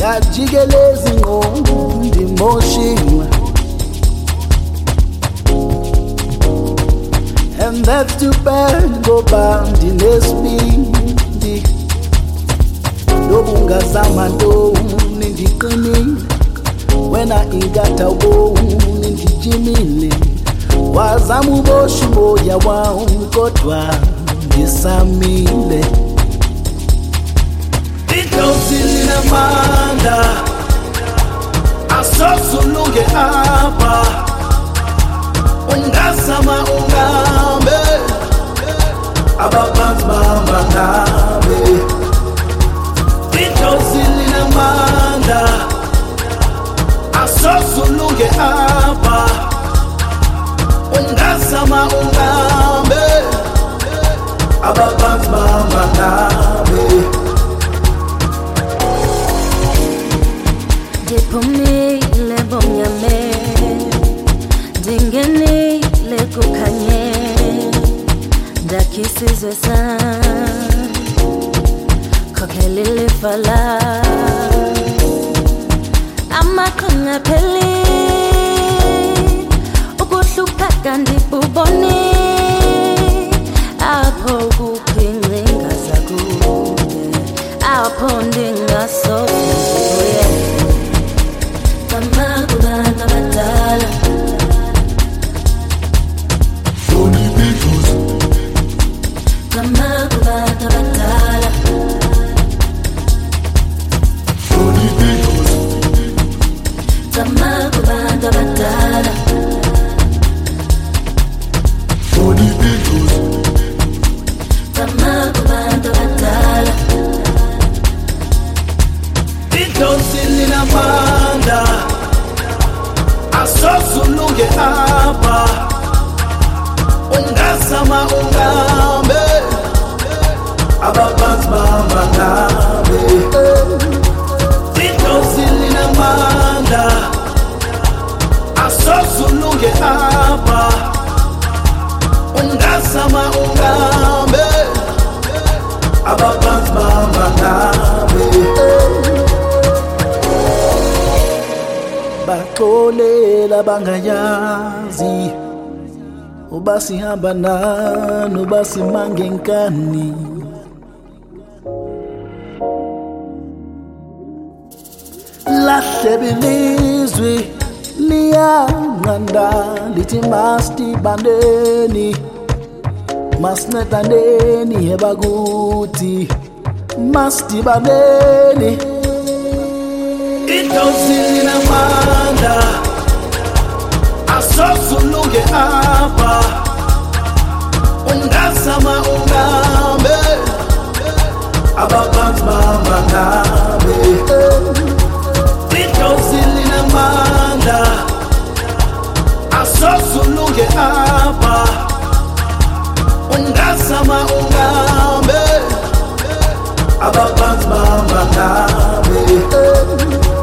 Ngajikeleza ingqondo imoshiwe. And that's too bad, go bound in nesibindi. Lobungazama ndo nindiqinile. Wena ingata wo nindijimile. Wazama ubosha umoya wami kodwa ngisamile. Idlozi linamandla asosulunge apha. Ungazama ungambe abaphansi bamangabe. Idlozi linamandla asosulunge apha. Ungazama ungambe abaphansi bamangabe. Ndiphumile bomnyame, ndingenile kukhanye, ndakhisa isizwe sam, khokhela ilifa lam. Amaqhinga aphelile, ukuhlupheka ndibubone, apho kukho ingcinga zakude, apho ndingasoze ndibuye. Zama kubantu abadala, zama kubantu abadala, zama kubantu abadala, zama kubantu abadala. Idlozi linamandla asosulunge apha. Ungazama ungambe abaphansi bamangabe. Idlozi linamandla asosulunge apha. Ungazama ungambe abaphansi bamangabe. Baxolela bangayazi uba sihamba nani uba simange nkani. Lahle bilizwi liyanqanda lithi masdibandeni, masnedaneni ebakuthi masdibandeni. Idlozi linamandla asosulunge apha. Ungazama ungambe abaphansi bamangabe. Idlozi linamandla asosulunge apha. Ungazama ungambe abaphansi bamangabe.